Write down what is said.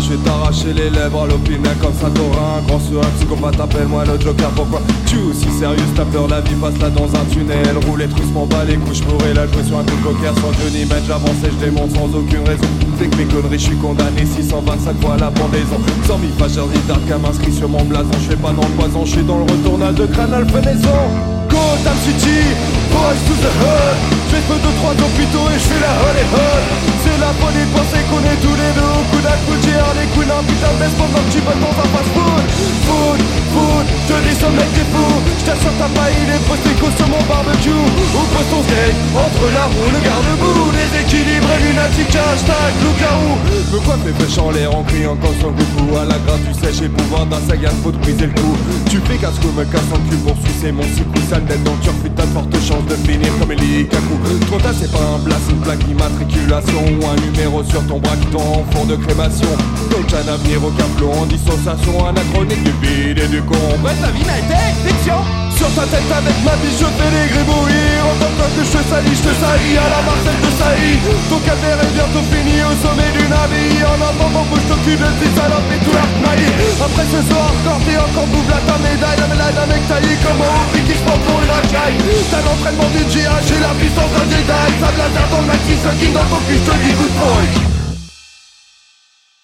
je vais t'arracher les lèvres à l'opinion comme Santorin. Grand sur un psychopathe, appelle-moi le Joker, pourquoi tu es aussi sérieux, t'as peur la vie, passe-la dans un tunnel. Roule les trucs, m'en bats les couches, je pourrais la jouer sur un coup de poker. Sans Dieu ni maître, j'avance et je démonte sans aucune raison. Dès que mes conneries, je suis condamné 625 fois la pendaison. 100 000 fâcheurs d'Arkham inscrit sur mon blason. Je fais pas dans le poison, je suis dans le retournal de Granal Fenaison. Gotham City, boys to the hood. J'ai fait 2-3 hôpitaux et je fais la holy hood. C'est la folie de penser qu'on est tous les deux au coup d'un coup de GR, les coups d'un putain de veste pendant que tu vas dans un fast food. Food, je dis ce mec t'es fou. J't'assure t'as pas il est postico sur mon barbecue. Ou poste ton skate, entre la roue, le garde-boue. Les équilibres lunatiques, hashtag loup-garou. Me quoi fait pêche en l'air en criant comme son coucou. À la grâce du sèche et pouvoir d'un saga, faut te briser le cou. Tu fais casse que me casse en cul pour sucer mon cycle sale tête. Donc tu refuses ta forte chance de finir comme Eli Kaku. Trop tard c'est pas un blast, une plaque d'immatriculation ou un numéro sur ton bras qui tombe en fond de crémation. Aucun avenir, aucun flot en dissociation anachronique du vide et du con. Bref, la vie n'a été fiction. Sur ta tête avec ma vie je fais les gribouillis. En tant que je te salis à la Marcel de Sailly. Ton calvaire est bientôt fini au sommet du navire. En attendant bouge t'occupe de tes salopes et tout l'arc-maillis. Après ce soir encore t'es encore double à ta médaille. La médaille d'un mec taillé comme un ouf qui se prend pour une racaille. T'as l'entraînement du GH et la puissance d'un Jedi. Ça blaser dans le maxi, ce qui dans ton cul, je te dis good boy.